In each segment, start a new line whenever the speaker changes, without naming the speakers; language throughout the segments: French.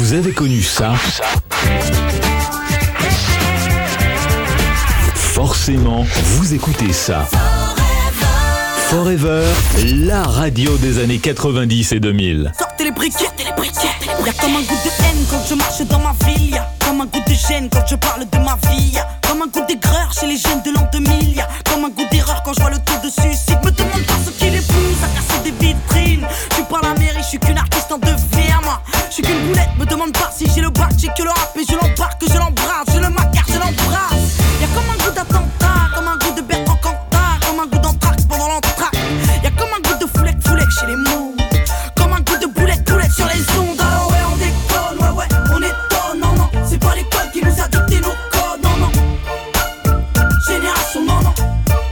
Vous avez connu ça? Forcément, vous écoutez ça. Forever, la radio des années 90 et 2000.
Sortez les briquets, Y'a comme un goût de haine quand je marche dans ma ville. Y'a comme un goût de gêne quand je parle de ma vie. Y'a comme un goût d'aigreur chez les jeunes de l'an 2000. Y'a comme un goût d'erreur quand je vois le taux de suicide. Me demande pas ce qui les pousse à casser des vitrines. Je suis pas la mairie, je suis qu'une artiste en devenir. Moi, je suis qu'une boulette, me demande pas si j'ai le bac. J'ai que le rap et je l'embarque, je l'embrasse. Je le macar, je l'embrasse. Y'a comme un goût d'attentat, comme un goût de Bertrand Cantat, comme un goût d'entraque pendant l'entraque. Y'a comme un goût de foulec chez les mots. Comme un goût de boulette sur les ondes. Alors ouais, on déconne, ouais, on étonne. Non, non, c'est pas l'école qui nous a dicté nos codes. Non, non, génération, non, non.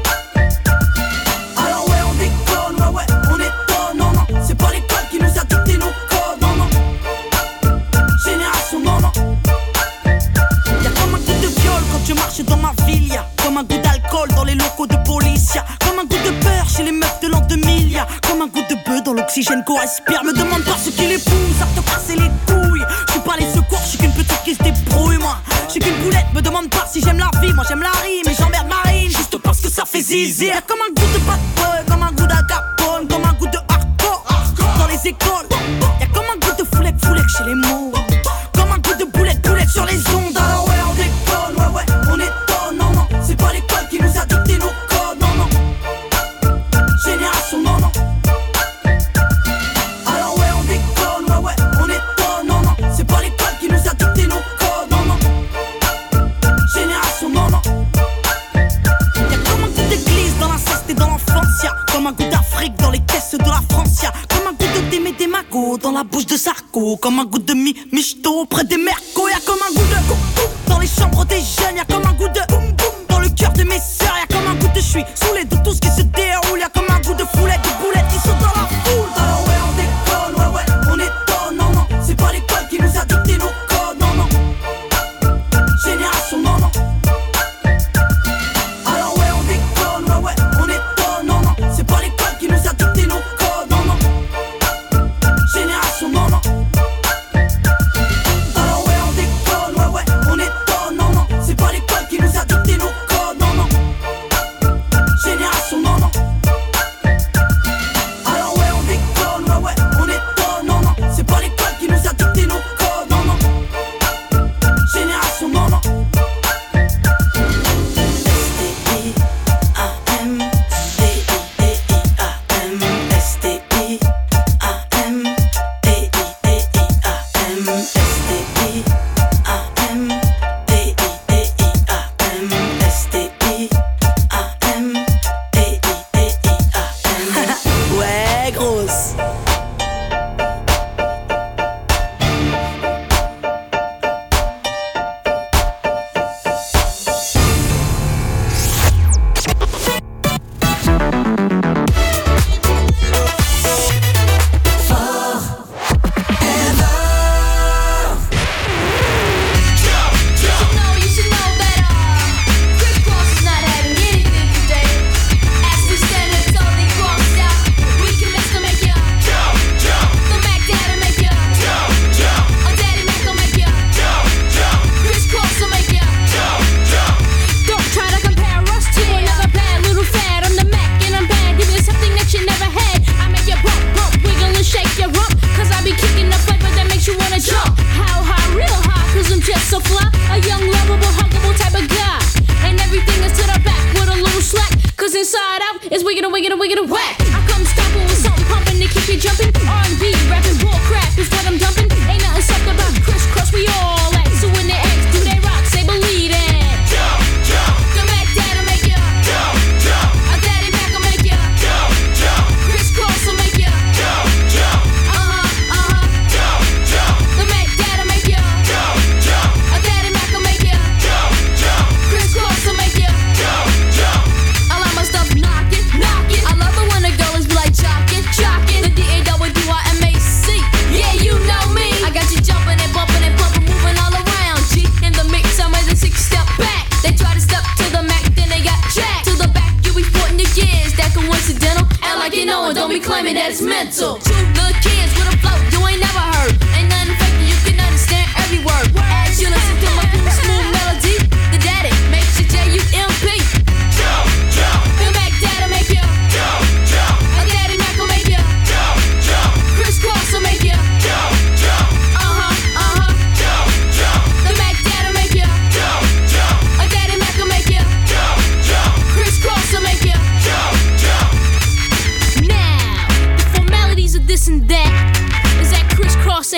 Alors ouais, on déconne, ouais, on étonne. Non, non, c'est pas l'école qui nous a dicté nos codes. Non, non, génération, non, non. Y'a comme un goût de viol quand je marche dans ma ville. Y'a comme un goût d'alcool dans les locaux de police. Y'a comme un goût de peur chez les meufs de l'an 2000. Y'a comme un goût de bœuf dans l'oxygène qu'on respire. Me demande pas ce qui les pousse à te casser les couilles. Je suis pas les secours, je suis qu'une petite qui se débrouille. Moi, je suis qu'une boulette, me demande pas si j'aime la vie. Moi j'aime la rime et j'emmerde Marine juste parce que ça fait zizi. Y'a comme un goût de bad boy, comme un goût d'Al Capone, comme un goût de hardcore dans les écoles. Y'a comme un goût de foulec chez les mots. Comme un goût de boulette sur les ondes. Alors ouais, on déconne, ouais, on étonne. Non, non, c'est pas l'école qui nous a dicté nos codes. Non, non, génération, non, non. Alors ouais, on déconne, ouais, on étonne. Non, non, c'est pas l'école qui nous a dicté nos codes. Non, non, génération, non, non. Y'a comme un goût d'église dans l'inceste et dans l'enfance. Y'a comme un goût d'Afrique dans les caisses de la France. Y'a comme un goût de Démé Démago dans la bouche de Sarko. Comme un goût de Michto près des Mercos. Y'a comme un goût de dans les chambres des jeunes. Y'a comme un goût de boum boum dans le cœur de mes sœurs. Y'a comme un goût de j'suis saoulé de tout ce qui se déroule. Y'a comme un goût de foulette, de boulettes qui sautent dans la foule. Alors ouais, on déconne, ouais, on étonne. Non, non, c'est pas l'école qui nous a dicté nos codes. Non, non, génération, non, non. Alors ouais, on déconne, ouais, on étonne. Non, non, c'est pas l'école qui nous a dicté nos codes. Non, non, génération, non, non. Alors ouais, on déconne, ouais, on étonne. Non, non, c'est pas l'école qui nous a dicté nos codes. Non, non, génération, non, non. Alors ouais, on déconne, ouais, on étonne. Non, non, c'est pas l'école qui nous a dicté nos codes. Non, non, génération, non, non. Ouais, grosse.
So fly, a young, lovable, huggable type of guy. And everything is to the back with a little slack. Cause inside out is wiggin' and whack. I come stomping with something pumping to keep you jumping. R&B, rapping, bull crap is what I'm dumping. Ain't nothing something about crisscross, we all at. So when they ask, do they rock, say believe it. Jump, jump. The Mac Dad'll make ya. Jump, jump. A Daddy Mac'll make ya. Jump, jump. Crisscross'll make ya. Jump, jump. Jump, jump. The Mac Dad'll make ya. Jump, jump. A Daddy Mac'll make ya. Jump, jump. Crisscross'll make ya. Jump, jump. I like my stuff knockin', knockin'. I love it when the girl is like jockin', jockin'. The DAWDYMAC. Yeah, you know me. I got you jumpin' and bumpin' and pumpin', moving all around. G in the mix, I'm ready to 6-step back. They try to step to the Mac, then they got jacked. To the back, you be sporting your gears. That coincidental. Act like you know and don't be claiming that it's mental. Two little kids with a flow you ain't never heard. Ain't nothing fake, you can understand.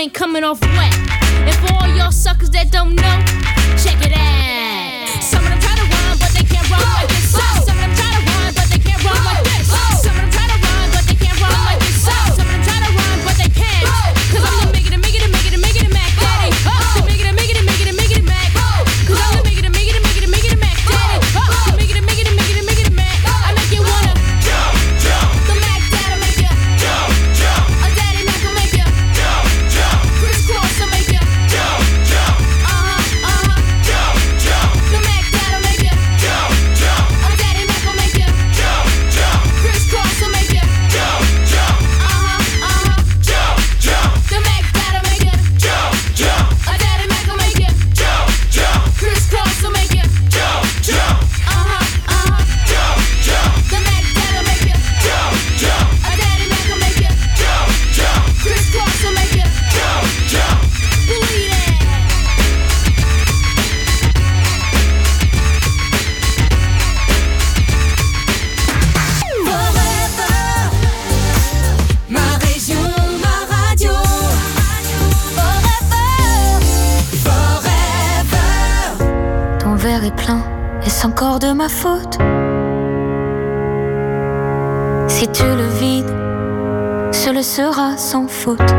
ain't coming off wet. And for all y'all suckers that don't know, check it out. Some of them try to rhyme, but they can't rhyme like this. Some of them try to rhyme, but they can't rhyme like this. Some of them try to rhyme, but they can't rhyme like this. Some of them try to rhyme, but they can't. Cause I'm the make it Mac Daddy. The make it Mac. Cause I'm the make it Mac Daddy. The make it Mac. I make you wanna jump, jump. The Mac Daddy make you jump, jump. A Daddy Mac will make you jump, jump. Crisscross will make you jump, jump. Jump, jump. The Mac Daddy make you jump, jump. A Daddy Mac will make you jump, jump. Crisscross will make you jump, jump. Jump, jump. The Mac Daddy make you jump, jump. A Daddy Mac will make you jump, jump. Crisscross will make you jump, jump. Jump, jump. The Mac Daddy make you jump, jump. A Daddy Mac will make you jump, jump. Crisscross will make you jump, jump. Believe it.
Forever, ma région, ma radio. Forever.
Ton verre est plein, est-ce encore de ma faute? Si tu le vides, ce le sera sans faute.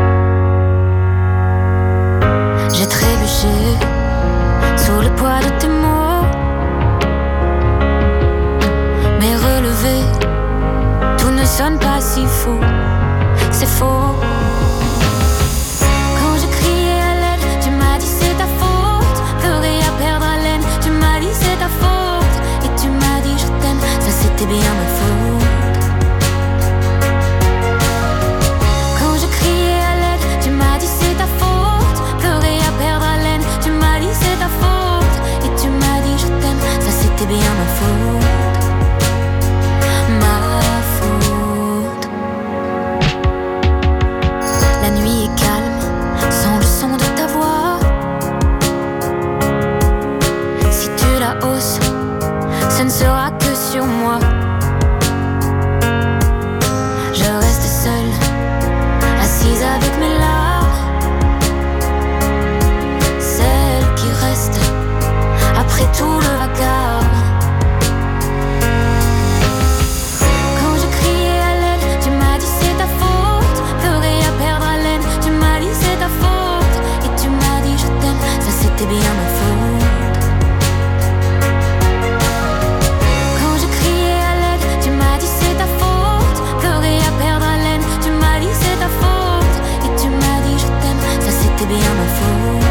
J'ai trébuché sous le poids de tes mots, mais relevé, tout ne sonne pas si faux. C'est faux. Quand je criais à l'aide, tu m'as dit c'est ta faute. Pleurer à perdre haleine, tu m'as dit c'est ta faute. Et tu m'as dit je t'aime, ça c'était bien ma faute. Quand je criais à l'aide, tu m'as dit c'est ta faute. Pleurer à perdre haleine, tu m'as dit c'est ta faute. Et tu m'as dit je t'aime, ça c'était bien ma faute. Ma faute. La nuit est calme, sans le son de ta voix. Si tu la hausses, ce ne sera que sur moi. Je reste seule, assise avec mes larmes, celle qui reste après tout le vacarme. Quand je criais à l'aide, tu m'as dit c'est ta faute. Pleurer à perdre haleine, tu m'as dit c'est ta faute. Et tu m'as dit je t'aime, ça c'était bien ma faute. Quand je criais à l'aide, tu m'as dit c'est ta faute. Pleurer à perdre haleine, tu m'as dit c'est ta faute. Et tu m'as dit je t'aime, ça c'était bien ma faute.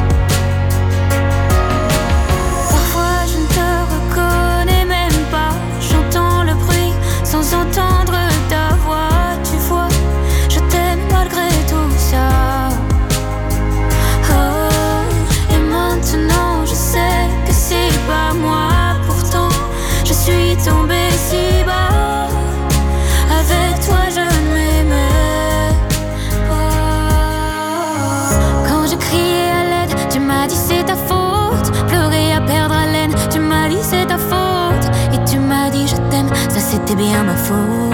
Parfois je ne te reconnais même pas. J'entends le bruit sans entendre ta voix. Tu vois, je t'aime malgré tout ça. Oh, et maintenant je sais que c'est pas moi. Pourtant je suis tombée si bas. Avec toi je ne m'aimais pas. Quand je criais à l'aide, tu m'as dit c'est ta faute. Pleurer à perdre haleine, tu m'as dit c'est ta faute. Et tu m'as dit je t'aime, ça c'était bien ma faute.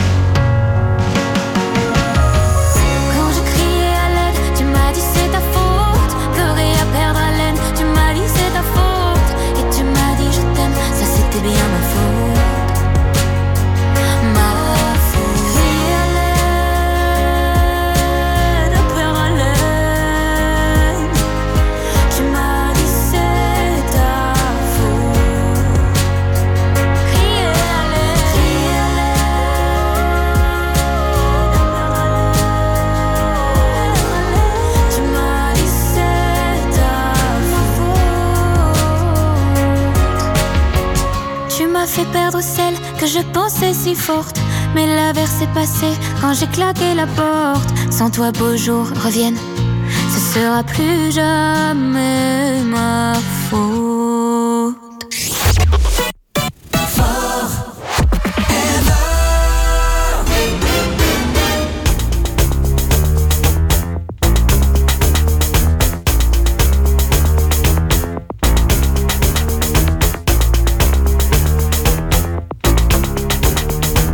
Quand je criais à l'aide, tu m'as dit c'est ta faute. Pleurer à perdre haleine, tu m'as dit c'est ta faute. Et tu m'as dit je t'aime, ça c'était bien ma faute. Ma faute. Crier à l'aide, à perdre haleine, tu m'as dit c'est ta faute. Crier à l'aide, tu m'as dit c'est ta faute. Tu m'as fait perdre celle que je pensais si forte. Mais l'averse est passée quand j'ai claqué la porte. Sans toi beaux jours reviennent, ce sera plus jamais ma faute.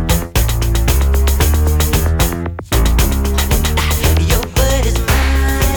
Your word is mine.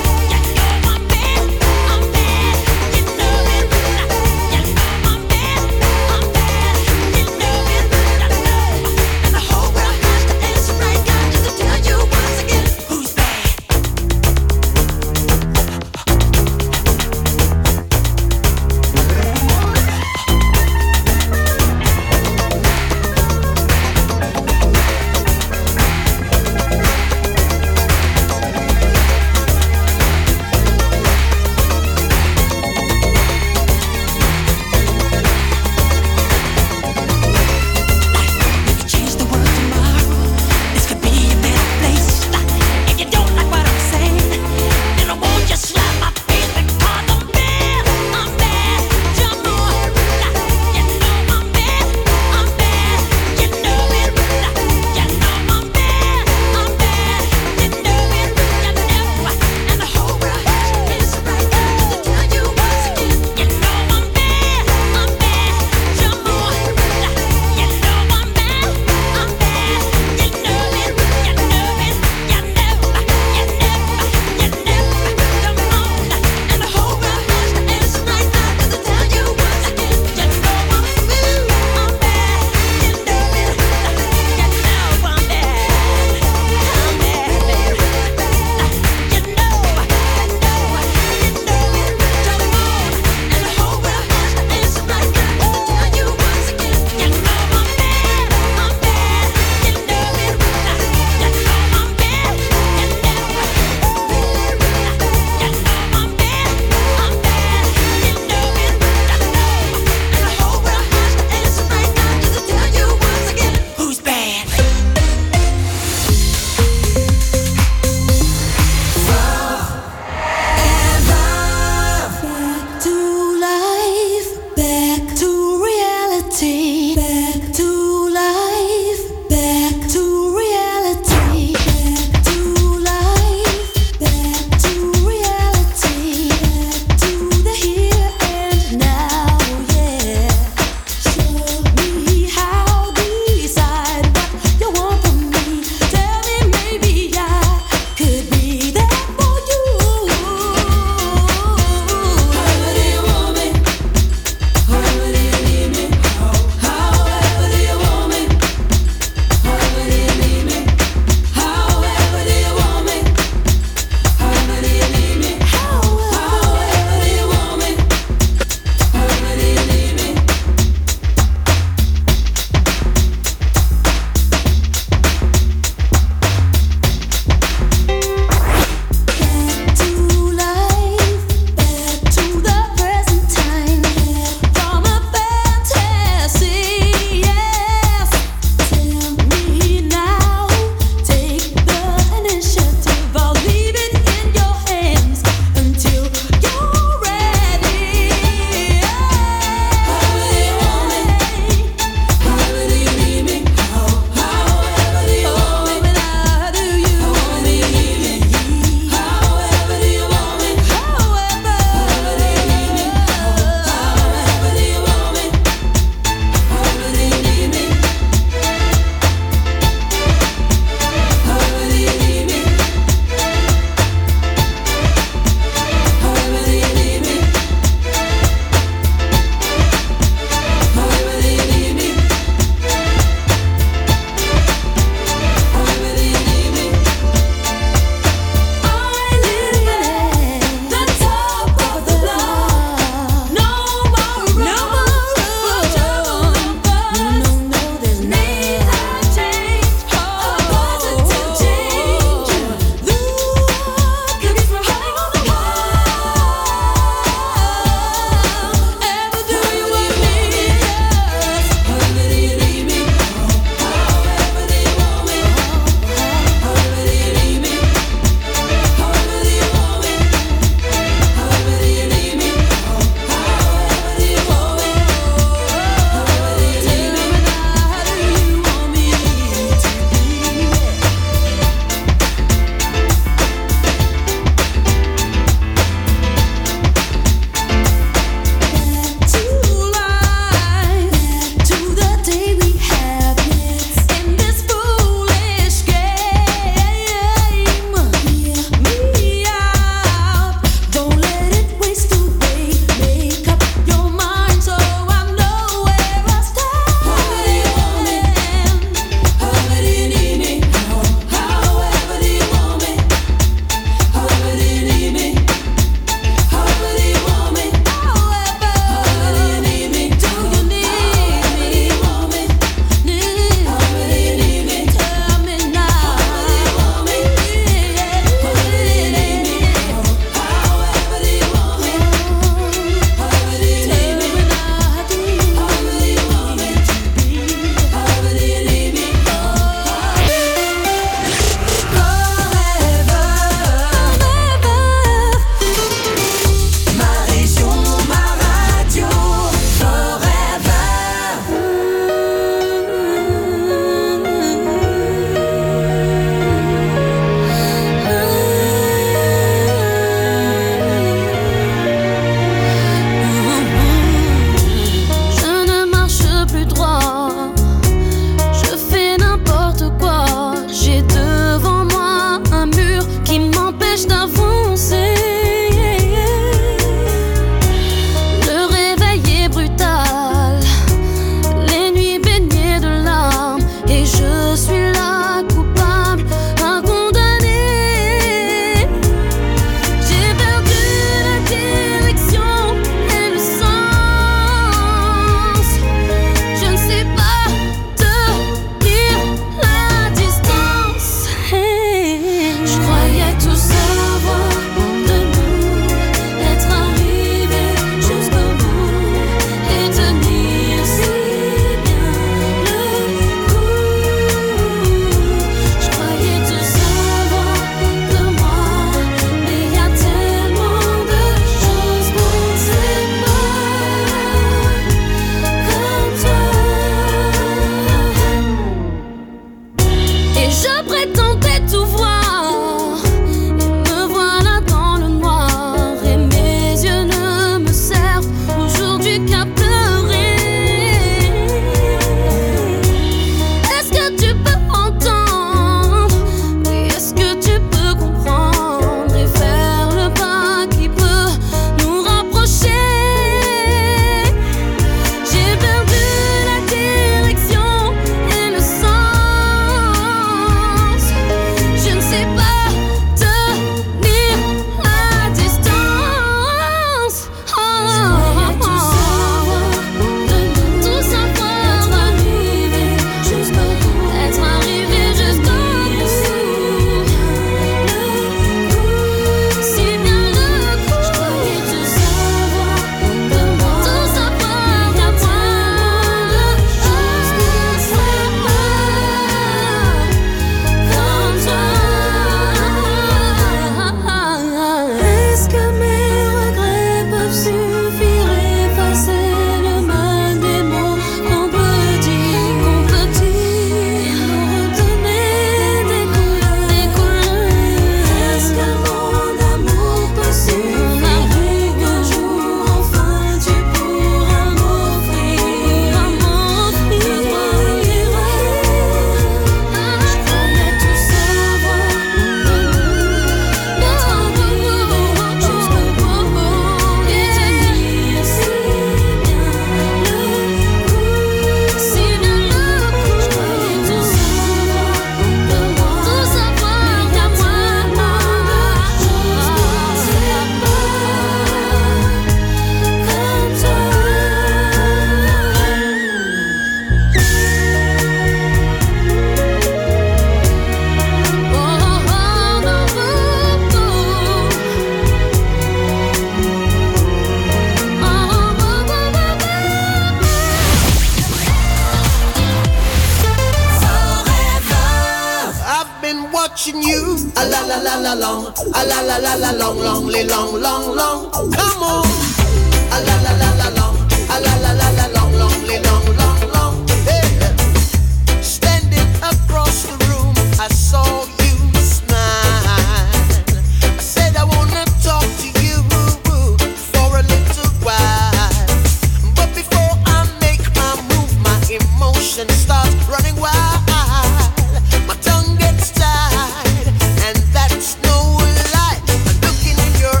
la la long, a la la la la long, long, li long, long, long. Come on, a la la la la long, a la la la la long, long, li long, long, long. Yeah. Standing across the room, I saw you smile. I said I wanna talk to you for a little while, but before I make my move, my emotions start running wild. My tongue gets tied, and that's no lie. I'm looking in your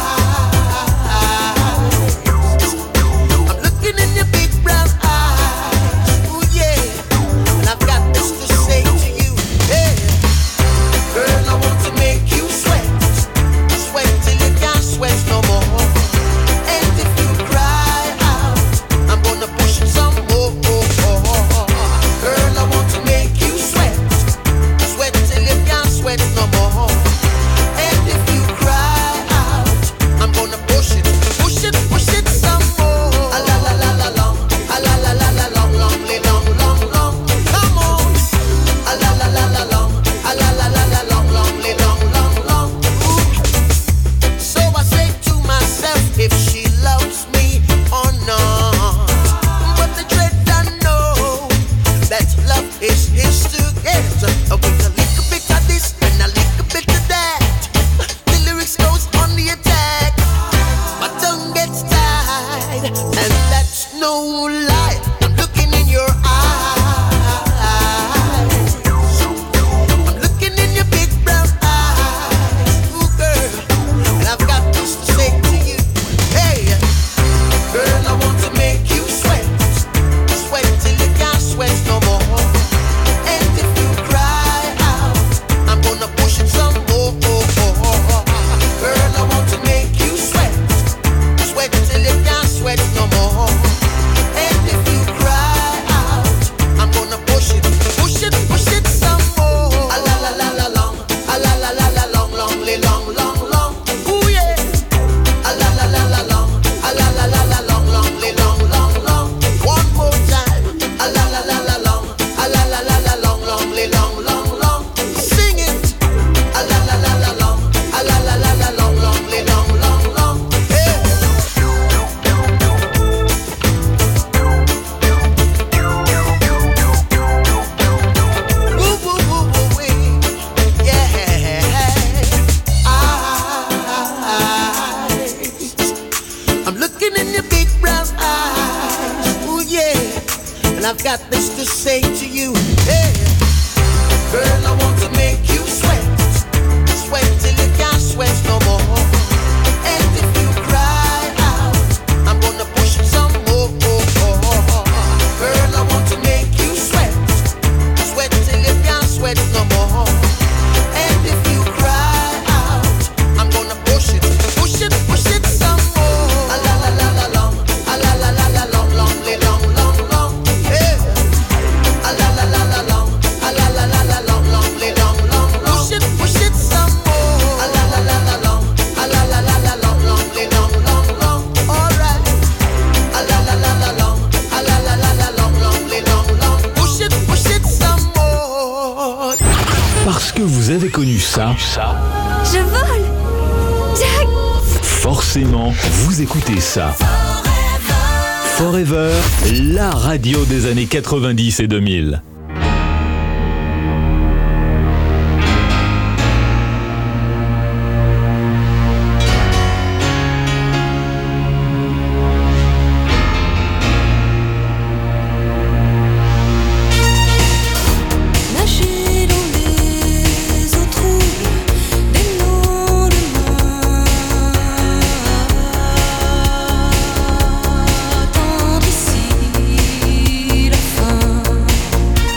eyes. I'm looking in your big brown eyes. Ooh yeah, and I've got this to say to you. Yeah, girl, I want to make you sweat, sweat till you can't sweat no more. And if you cry out, I'm gonna push it some more. Girl, I want to make you sweat, sweat till you can't sweat no more. And if you cry out, I'm gonna push it some more. A la la la la long, a la la la la long, long, long, long, long. Come on, a la la la la long, a la la la la long, long, long, long, long. Ooh. So I say to myself, if she loves me or not, but the dread I know that love is his to get. With a little bit of this and a little bit of that, the lyrics goes on the attack. My tongue gets tied, and that's no lie. I'm looking in your eyes. I'm looking in your big brown eyes. Ooh, girl, and I've got this to say to you. Hey, girl, I want to make you sweat, sweat till you can't sweat no more. And if you cry out, I'm gonna push it some more. Girl, I want to make you sweat, sweat till you can't sweat no more. And if you cry out, I'm gonna push it some more. A la la la la long, a la la la la long, long, long, long, long. Ooh yeah. A la la la la long, a la la la la long, long, long, long, long. One more time. A la la la la long, a la la la la long, long, long, long, long. Sing it. A la la la la long, a la la la la long, long, long, long, long. Yeah. Woo woo woo woo wee. Yeah. I'm looking in your big brown eyes. Ooh yeah, and I've got this to say to you. Yeah. Girl, I want to make you sweat, sweat till you can't sweat no more. And if you cry out, I'm gonna push it some more. Girl, I want to make you sweat, sweat till you can't sweat no more. And if you cry out, I'm gonna push it some more. A la la la la long, a la la la la long, long, long, long, long. Yeah. A la la la la long, a la la la la long, long, long, long, long. Push it some more. A la la la la long, a la la la la long, long, long, long, long. All right. A la la la la long, a la la la la long, long, long, long. Push it some more.
Parce que vous avez connu ça,
Je vole! Jack!
forcément, vous écoutez ça. Forever, la radio des années 90 et 2000.
Nager dans les eaux troubles des lendemains, attendre ici la fin.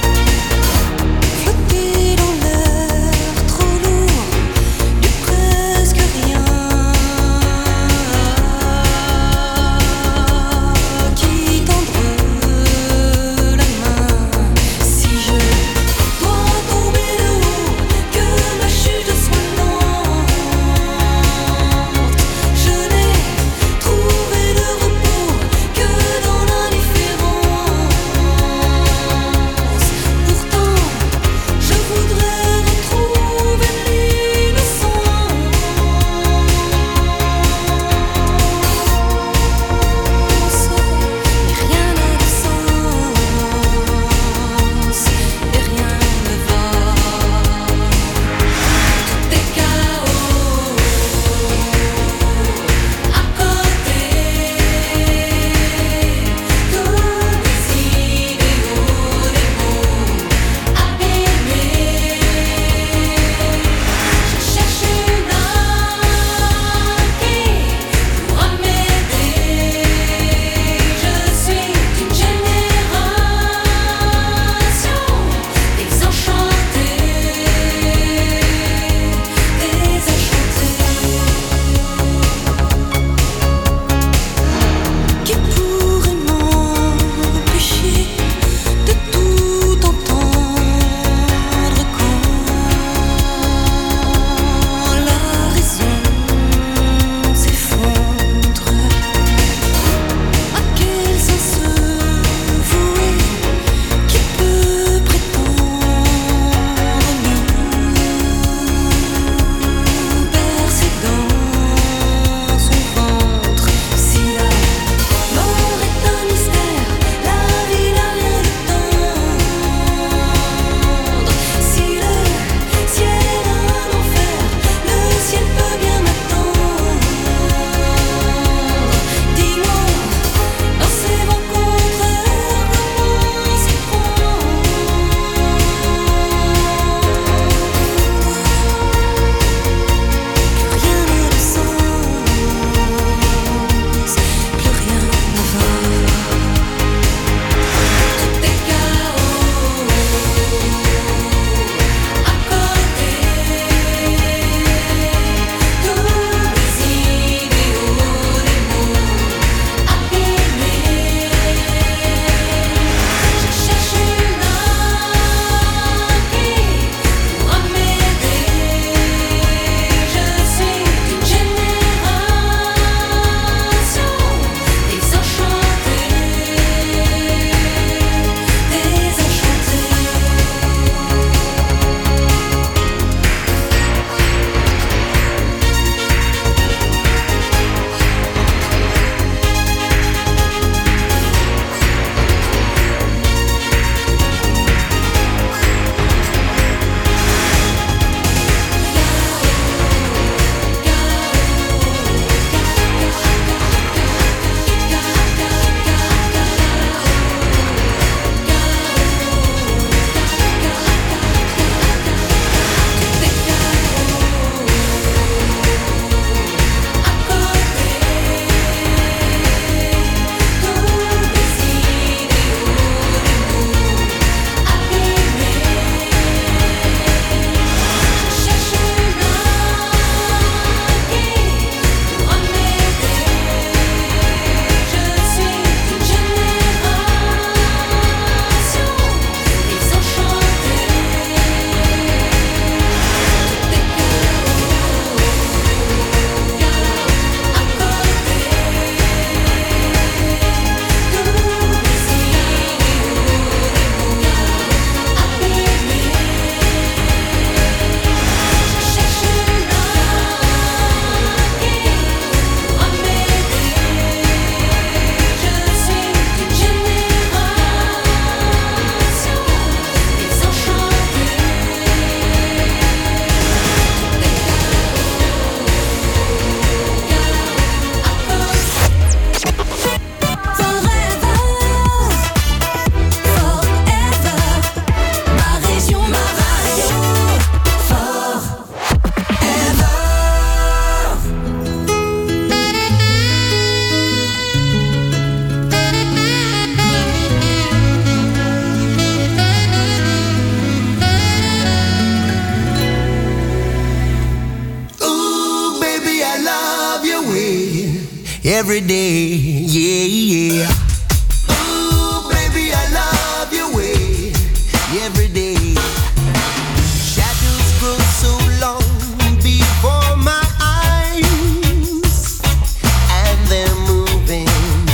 every day, yeah, yeah. Ooh, baby, I love your way every day. Shadows grow so long before my eyes, and they're moving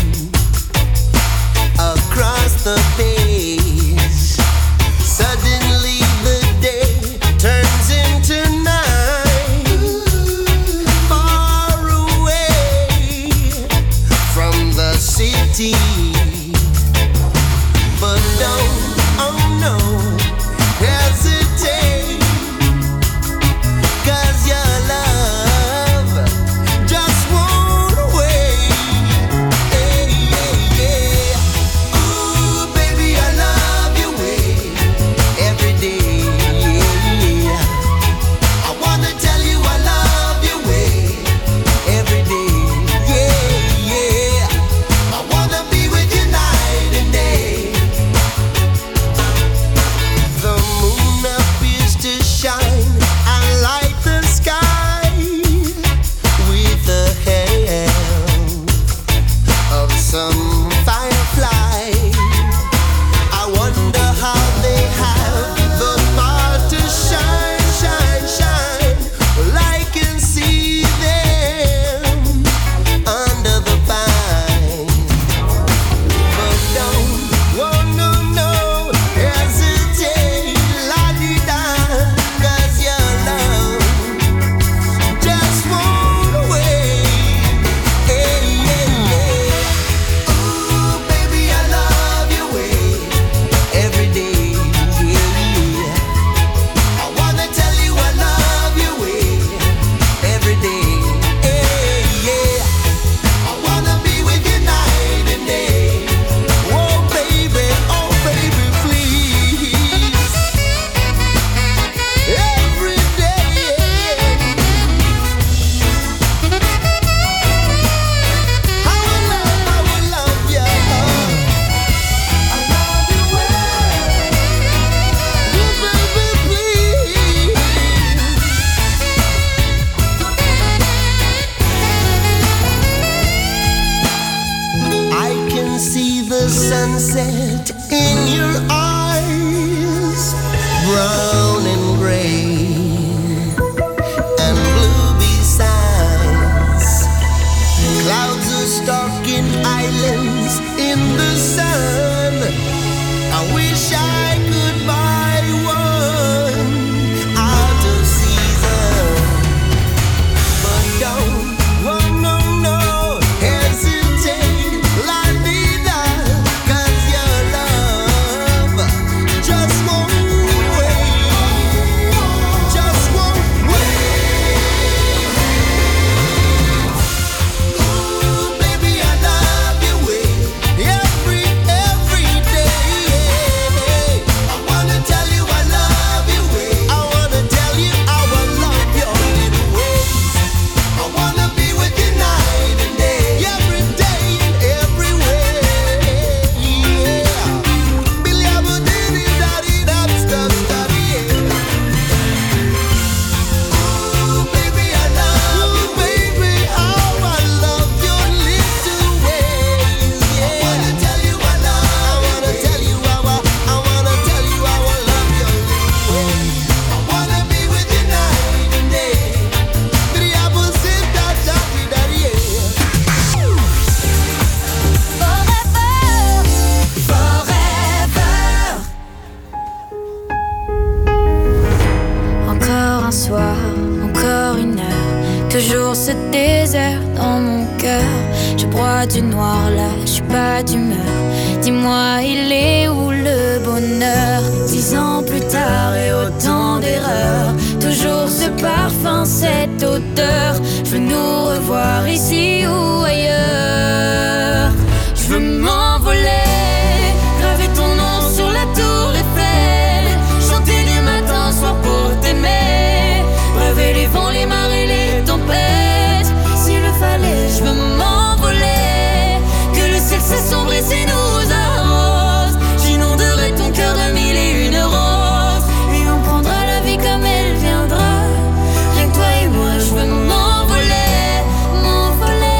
across the page. Suddenly the day turns into night, far away from the city. But don't, oh no, hesitate, 'cause your love just won't wait. Hey, yeah, yeah. Ooh, baby, I love your way every day. Yeah. I wanna tell you I love your way every day. Yeah, yeah. I wanna be with you night and day. The moon appears to shine and light the sky with the help of some firefly. I wonder how they have the power to shine, shine, shine. Well, I can see them under the pine. But don't, oh no, no, hesitate, la-di-da, 'cause your love just won't wait. Hey, yeah, yeah. Ooh, baby, I love your way every day. Yeah. I wanna tell you I love your way every day. Hey, yeah. I wanna be with you night and day. Oh baby, please. Every day. I will love you. I love you well. Oh baby, please. I can see the sunset in your eyes, brown and gray and blue besides. Clouds are stalking islands in the sun. I wish I could buy one out of season. But don't, oh no, no, hesitate, la-di-da, 'cause your love just won't wait, just won't wait. Ooh, baby, I love your way every day. I wanna tell you I love your way. I wanna tell you how I love your little ways. I wanna be with you night and day, every day and every way. Yeah. Billy Abudini, daddy, that's the study. Ooh, baby, I love you, baby, how I love your little ways. Yeah. I wanna tell you I love. I wanna tell you how I wanna tell you how I love your little ways. I wanna be with you night and day. Billy Abudini, daddy, daddy, yeah.
Encore un soir, encore une heure, toujours ce désert dans mon cœur. Je broie du noir là, je suis pas d'humeur. Dis-moi, il est où le bonheur? 10 ans plus tard et autant d'erreurs, toujours ce parfum, cette odeur. Je veux nous revoir ici ou ailleurs. Je veux m'envoler, graver ton nom sur la tour Eiffel, chanter du matin au soir pour t'aimer, rêver les vents, les marées, les tempêtes. S'il le fallait, je veux m'envoler, que le ciel s'assombrisse et nous arrose. J'inonderai ton cœur de mille et une roses, et on prendra la vie comme elle viendra. Rien que toi et moi, je veux m'envoler, m'envoler.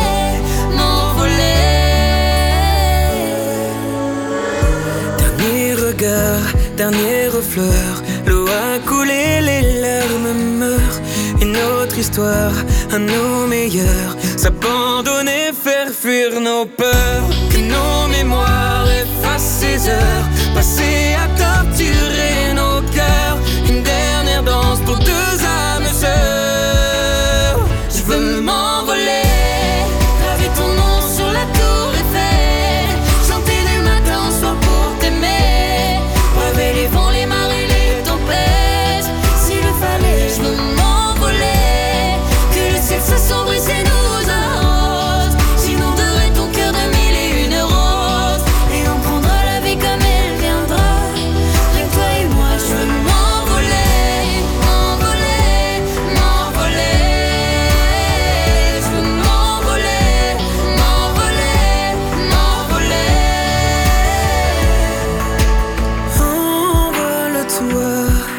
fleurs. L'eau a coulé, les larmes meurent. Une autre histoire, un nos meilleurs. S'abandonner, faire fuir nos peurs. Que nos mémoires effacent ces heures passées à torturer nos cœurs. Une dernière danse pour deux âmes sœurs. Je veux m'envoler, graver ton nom sur la tour Eiffel, chanter du matin au soir pour t'aimer, braver les vents, les marées, les tempêtes. S'il le fallait, je veux m'envoler, que le ciel s'assombrisse et nous arrose. J'inonderai ton cœur de mille et une roses, et on prendra la vie comme elle viendra. Rien que toi et moi, je veux m'envoler, m'envoler, m'envoler. Je veux m'envoler, m'envoler, m'envoler. Envole-toi,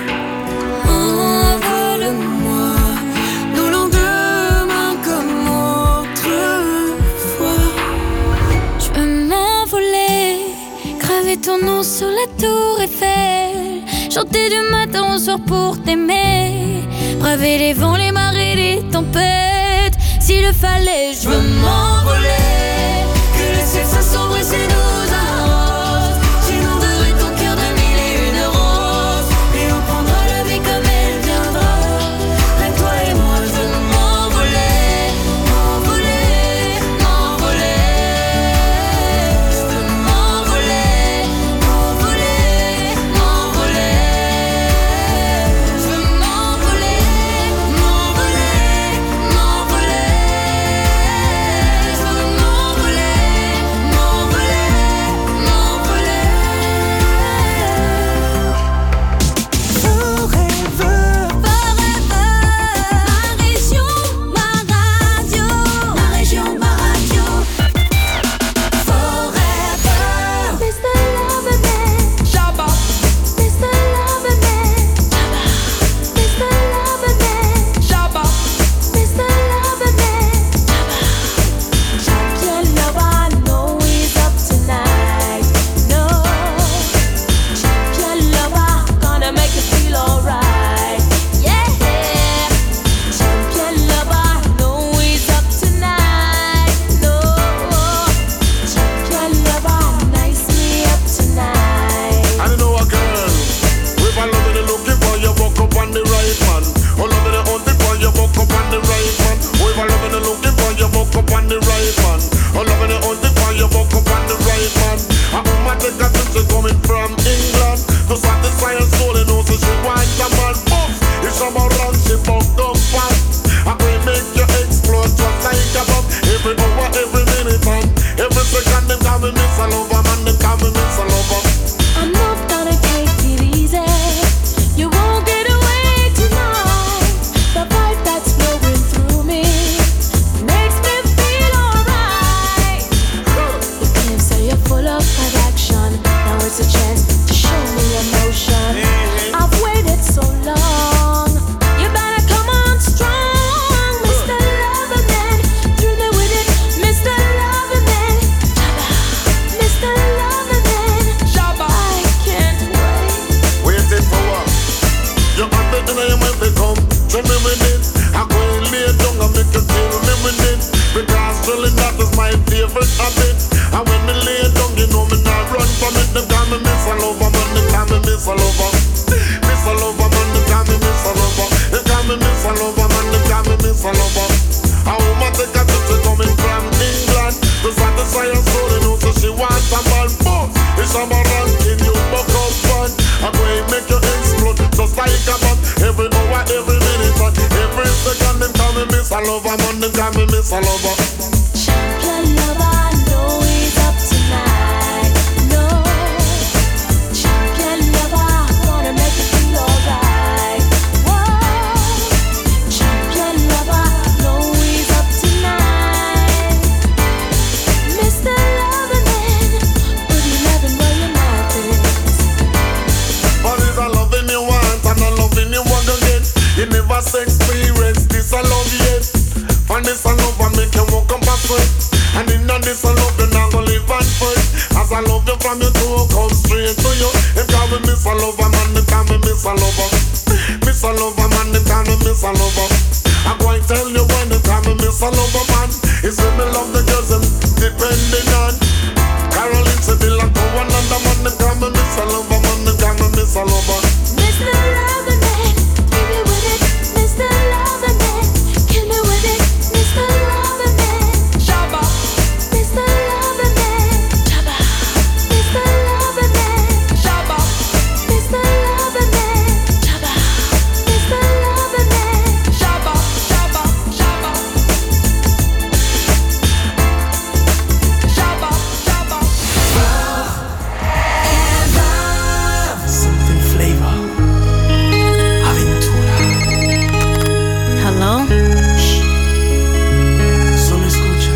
envole-moi, nos lendemains comme autrefois.
Je veux m'envoler, graver ton nom sur la tour Eiffel, chanter du matin au soir pour t'aimer, braver les vents, les marées, les tempêtes. S'il le fallait, je veux m'envoler, que le ciel s'assombrisse et nous arrose. J'inonderai ton cœur de mille et une roses, et on prendra la vie comme elle viendra. Rien que toi et moi, je veux m'envoler, m'envoler, m'envoler. Je veux m'envoler, m'envoler, m'envoler. Je veux m'envoler, m'envoler, m'envoler. Je veux m'envoler, m'envoler, m'envoler.
Forever,
Ma région, ma radio. Forever. Mr. Loverman,
Shabba,
Mr. Loverman, Mr. Loverman,
Shabba.
Mr. Loverman. Champion lover, I know he's up tonight. No, champion lover, gonna make you feel alright. Yeah, champion lover, I know he's up tonight. No, champion lover, nice me up tonight.
I don't know a girl. If I love it, looking for you, walk up on the right man. Oh, love it, hunting for you, walk up on the right man. Oh, if I love it, looking for you, walk up on the right man. Oh, love it, hunting for you, walk up on the right man. A woman take a trip, she's coming from England to satisfy her soul and also she wants a man. But if someone runs, she bumped up fast. I will make you explode just like a bomb. Every hour, every minute, man. Every second, them call me Miss a Lover, man. Them call me Miss a Lover.
I'm not gonna take it easy. You won't get away tonight. The vibe that's flowing through me makes me feel alright. You can say you're full of attraction. Now it's a chance to show me emotion. I've waited so long. You better come on strong, Mr. Loverman. Thrill me with it, Mr. Loverman. Mr. Loverman.
Shabba.
I can't wait.
Waiting for what? You have the dinner, you might become. Tell me with it. I go and lay down and make you feel me with it. Because drilling that is my favorite habit. And when me lay down, you know me not run from it. Them call me Miss a Lover, man. They call me Miss a Lover. Miss a Lover, man. They call me Miss a Lover. They call me Miss a Lover, man. They call me Miss a Lover. A woman take a trip, she coming from England to satisfy her soul and also she wants a man. But if someone ranking you, buck up fun. I'm going to make you explode just like a bomb. Every hour, every minute, and every second, them call me Miss a Lover, man. Them call me Miss a Lover.
Champion lover, I know he's up tonight. No, champion lover, gonna make you feel alright. Whoa, champion lover, know he's up tonight. Mr. Loverman, would you never know your madness?
But it's a loving you want and a loving you want to get. You never experience this a love yet. And this a love and make you walk up a sweat. And in this a love you not gonna live and fight. As I love you from your toe come straight to you. Them call me Miss a Lover, man, they call me Miss a Lover. Miss a Lover man, them call me Miss a Lover. I'm going to tell you when they call me Miss a Lover man. It's when me love the girls and depending on. Caroline Seville and go another man, them call me Miss a Lover man, them call me Miss a Lover.
Mr. Lover Man, give me with it. Mr. Lover Man, kill me with it. Mr. Lover Man,
Shabba,
Mr. Lover Man, Shabba. Mr. Lover Man,
Shabba,
Mr. Lover Man, Shabba. Mr. Lover Man,
Shabba, Shabba, Shabba, Shabba, Shabba.
Something flavor. Aventura.
Hello?
Solo escucha.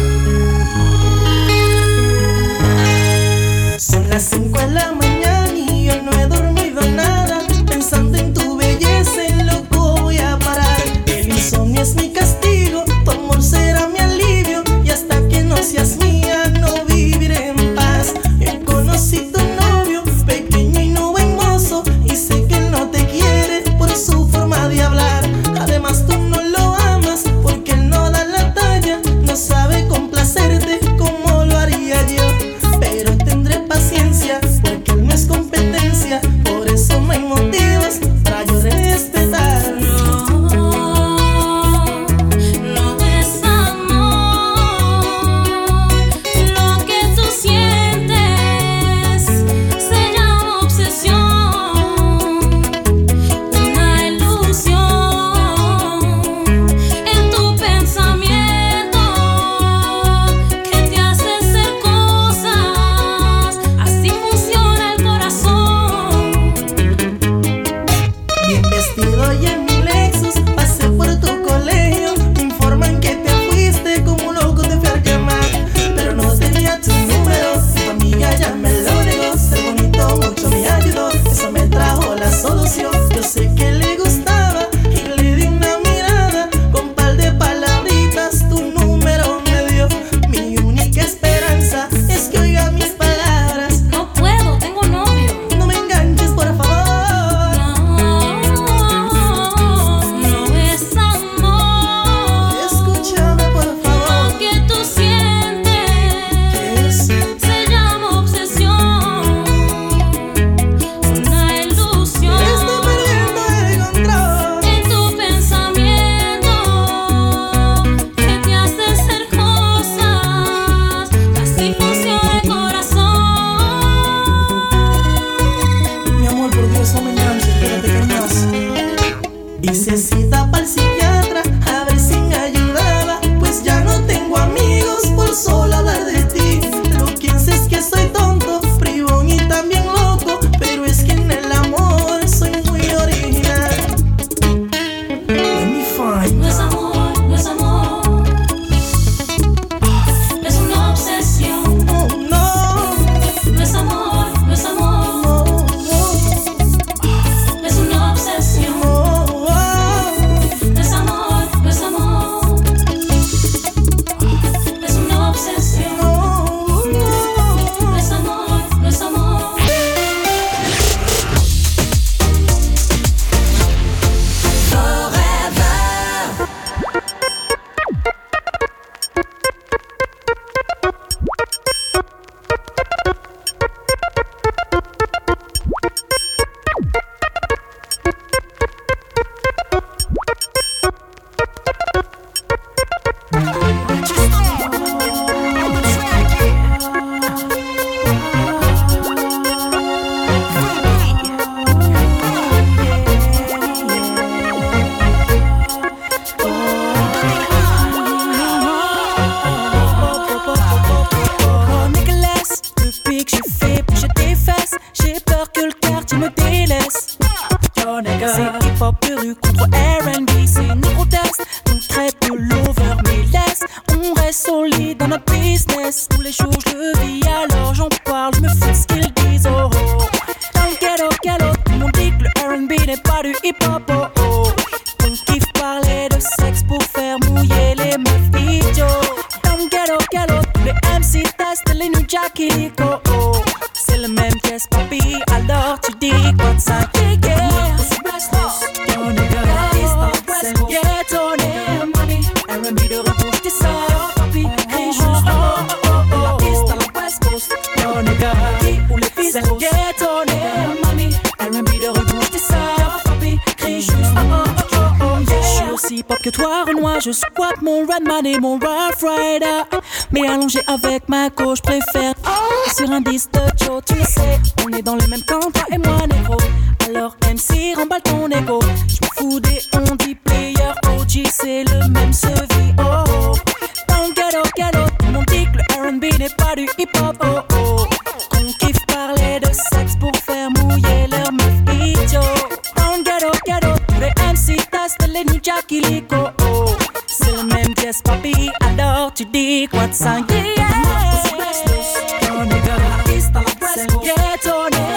Son las 5 de la mañana y yo no he dormido nada. Pensando en tu belleza, en loco voy a parar. El insomnio es mi castigo, tu amor será mi alivio. Y hasta que no seas mía, no viviré en paz. Yo conocí tu novio, pequeño y no buen mozo. Y sé que él no te quiere por su forma de hablar. Además tú no lo amas porque él no da la talla. No sabe complacerte como lo haría yo. Pero tendré paciencia porque él no es competencia. Por eso no hay motivos para yo respetar.
No es amor, lo que tú sientes se llama obsesión, una ilusión en tu pensamiento que te hace hacer cosas, así funciona el corazón.
Bien vestido y en mi Lexus pasé por tu colegio. Me informan que te fuiste como un loco, te fui a llamar. Pero no tenía tu número, tu amiga ya me lo negó. Ser bonito mucho me ayudó, eso me trajo la solución. Yo sé que le gustaba y le di una mirada. Con par de palabritas tu número me dio. Mi única esperanza es que oiga mis palabras.
No puedo, tengo novio.
No me enganches por favor.
No es amor,
Escúchame por favor.
lo que tú sientes se llama obsesión, una ilusión
Estoy perdiendo el control.
en tu pensamiento que te hace hacer cosas, así funciona el corazón.
Mi amor, por Dios, no me enganches, espérate que hay más. Hice cita para el psiquiatra a ver si me ayudaba. Pues ya no tengo amigos por solo hablar de ti. Lo que sé es que soy tonto, bribón y también loco. Pero es que en el amor soy muy original. Let me find.
No es amor, no es amor, es una obsesión.
Oh, no,
No es amor, no es amor,
no, no,
es una obsesión.
no, oh.
No es amor, no es amor, es una obsesión. No es amor, no es amor.
Oh Nicolas, depuis que j'ai fait bouger tes fesses, j'ai peur que le quartier me délaisse. C'est hip-hop de rue contre R&B, c'est négrotesque, donc très peu l'over, mais laisse, on reste solide dans notre business. Tous les jours je le vis, alors j'en parle, je me fous ce qu'ils disent, oh oh. Dans le ghetto, tout le monde dit que le R&B n'est pas du hip-hop, oh oh. On kiffe parler de sexe pour faire mouiller les meufs idiots. Dans le ghetto, tous les MC testent les New Jackie, oh oh. C'est le même pièce, papi, alors tu dis quoi de ça, yeah, yeah. c'est le ghetto, mami. R&B de rebouche tes sœurs, papi, crie juste yeah. Je suis aussi pop que toi, Renoir. Je squatte mon Redman et mon Rough Rider. Mais allongé avec ma gauche, préfère sur un disque de Joe. Tu le sais, on est dans le même camp, toi et moi, négro. Alors MC, remballe ton ego. J'me fous des on dit player, OG, c'est le même sevi. Oh oh, dans le ghetto, tout le monde dit que le R&B n'est pas du hip-hop. Oh oh, qu'on kiffe parler de sexe pour faire mouiller leur meuf idiot. Dans le ghetto, tous les MC testent les New Jack illico. Oh, c'est le même jazz, papi. Alors tu dis quoi de ça? Yeah, oh nigga, c'est le ghetto,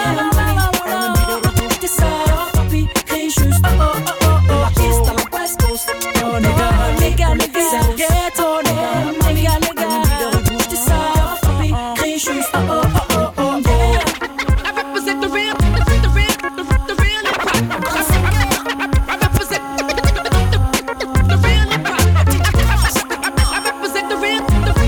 papi, crie juste oh oh oh oh oh. East à la West Coast, oh nigga, c'est le ghetto, nigga, de rebouche tes sœurs, papi, crie juste oh oh oh oh oh yeah.
I represent the real hip-hop. I represent the real hip-hop. I represent the real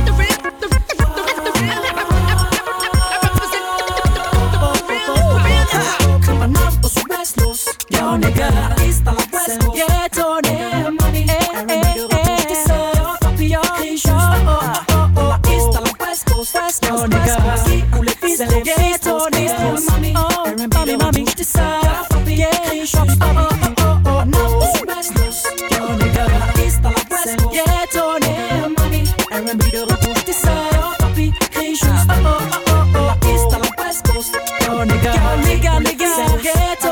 Yo nigga, East à la West Coast, ghetto, money, R&B de rebouche tes sœurs, papi, yo, crie juste oh oh oh oh. East à la West Coast, yo nigga, où les filles c'est le ghetto, money, R&B de rebouche tes sœurs, papi, yo, crie juste oh oh oh oh. Yo nigga, East à la West Coast, ghetto, money, R&B de rebouche tes sœurs, papi, crie juste oh oh oh oh. East à la West Coast, yo nigga, c'est le ghetto.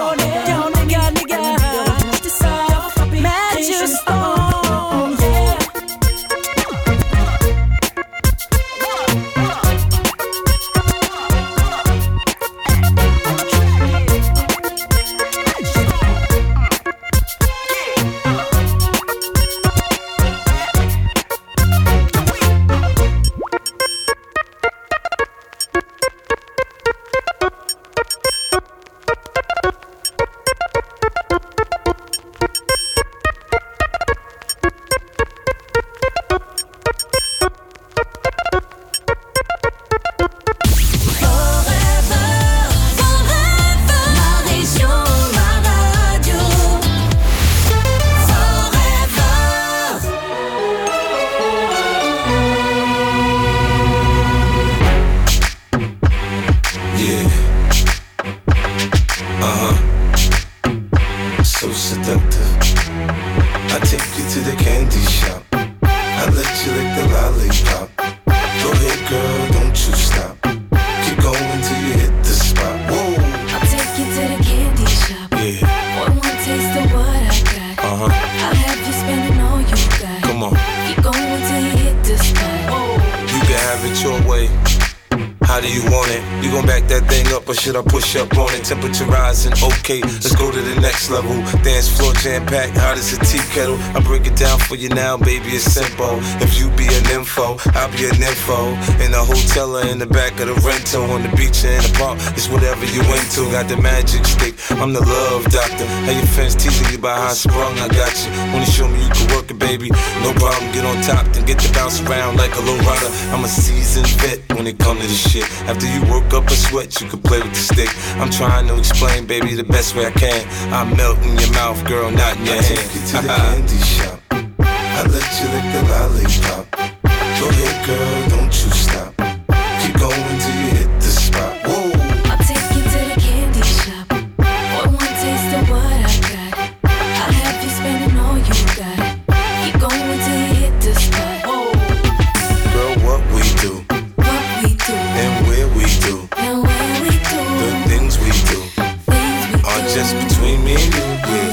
Should I push up on it? Temperature rising, okay, let's go to the next level. Dance floor jam-packed, hot as a tea kettle. I break it down for you now, baby, it's simple. If you be an info, I'll be an info. In a hotel or in the back of the rental, on the beach or in the park, it's whatever you into. Got the magic stick, I'm the love doctor. How your fans teasing you about how I sprung, I got you. Wanna show me you can work it, baby? No problem, get on top, then get to bounce around like a low rider. I'm a seasoned vet when it comes to this shit. After you work up a sweat, you can play with the stick. I'm trying to explain, baby, the best way I can. I melt in your mouth, girl, not in your hand. I take you to the candy shop. I let you lick the lollipop. Go ahead, girl, don't you stop. Keep going till you hit the spot. Whoa.
I'll take you to the candy shop. For one taste of what I got, I'll have you spending all you got. Keep going till you hit the spot. Whoa.
Girl, what we do, and where we do, the things we do are just between me and you.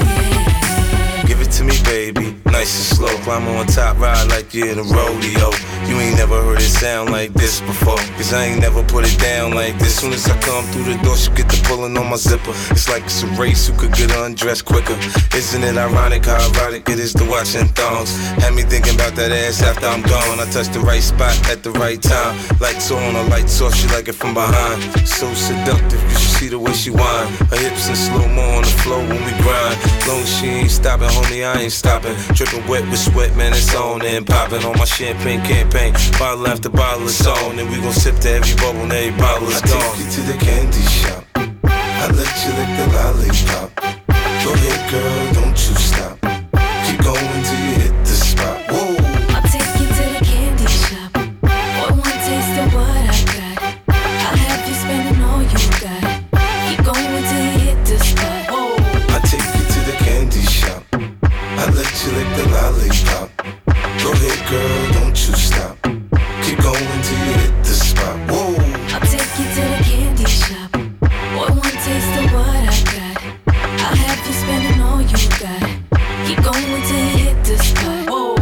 Yeah. Give it to me, baby. Nice and slow, climb on top, ride like you're in a rodeo. You ain't never heard it sound like this before, cause I ain't never put it down like this. Soon as I come through the door, she get the pulling on my zipper. It's like it's a race, who could get undressed quicker. Isn't it ironic how erotic it is to watching thongs? Had me thinking about that ass after I'm gone. I touched the right spot at the right time. Lights on, her lights off, she like it from behind. So seductive, you should see the way she whine. Her hips in slow-mo on the floor when we grind. Long as she ain't stopping, homie, I ain't stopping. Dripping wet with sweat, man, it's on and poppin'. mobbing on my champagne campaign. Bottle after bottle is on, and we gon' sip to every bubble and every bottle is gone. I take you to the candy shop, I let you lick the lollipop. Go ahead girl, don't you stop. Keep going till you hit the spot. Whoa.
I'll take you to the candy shop. For one taste of what I got, I'll have you spending all you got. Keep going till you hit the spot. Whoa.
I take you to the candy shop, I let you lick the lollipop. Go ahead girl, don't you stop. Keep going till you hit the spot. Whoa.
I'll take you to the candy shop. For one taste of what I got, I'll have you spending all you got. Keep going till you hit the spot. Whoa.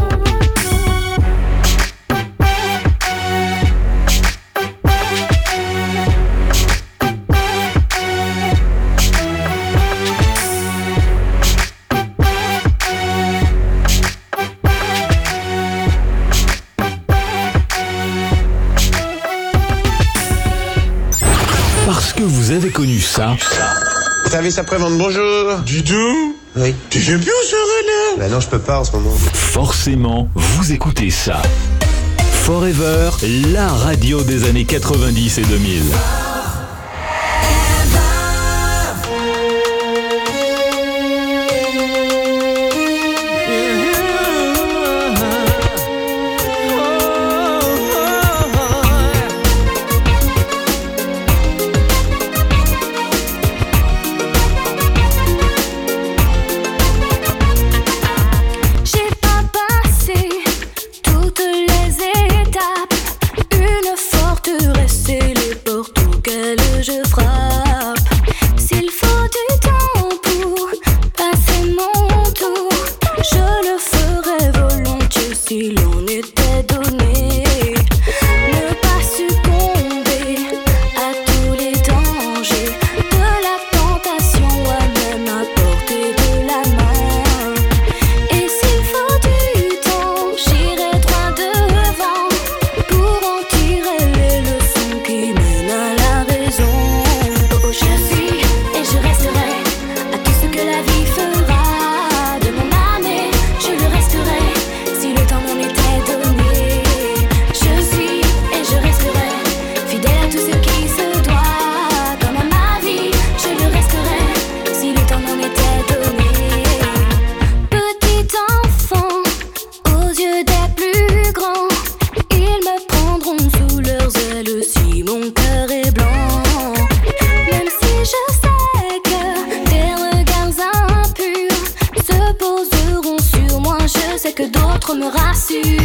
Parce que vous avez connu ça.
Service après-vente, bonjour.
Didou?
Oui.
Tu viens plus au soirée là?
Bah non, je peux pas en ce moment.
Forcément, vous écoutez ça. Forever, la radio des années 90 et 2000.
J'ai pas passé toutes les étapes, une forteresse et les portes auxquelles je frappe. S'il faut du temps pour passer mon tour, je le ferais volontiers si l'on était donné. Ne pas succomber à tous les dangers de la tentation, à même à portée de la main. Et s'il faut du temps, j'irai droit devant pour en tirer les leçons qui mènent à la raison. Oh, je suis et je resterai à tout ce que la vie fera de mon âme, et je le resterai si le temps m'en était donné. Je suis et je resterai fidèle à tout ce qui se doit, comme à ma vie. Je le resterai si le temps m'en était donné. Petit enfant, aux yeux des plus grands, ils me prendront sous leurs ailes si mon cœur est blanc. Même si je sais que des regards impurs se poseront sur moi, je sais que d'autres me rassurent.